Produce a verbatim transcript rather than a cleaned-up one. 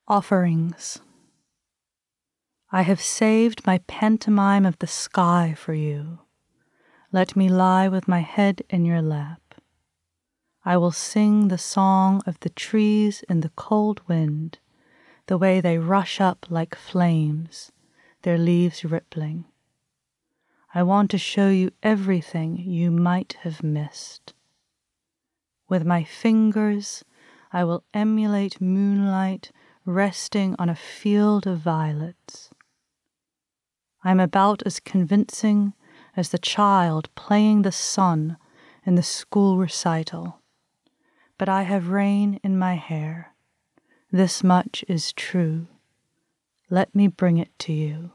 Offerings. I have saved my pantomime of the sky for you. Let me lie with my head in your lap. I will sing the song of the trees in the cold wind, the way they rush up like flames, their leaves rippling. I want to show you everything you might have missed. With my fingers, I will emulate moonlight resting on a field of violets. I'm about as convincing as the child playing the sun in the school recital, but I have rain in my hair. This much is true. Let me bring it to you.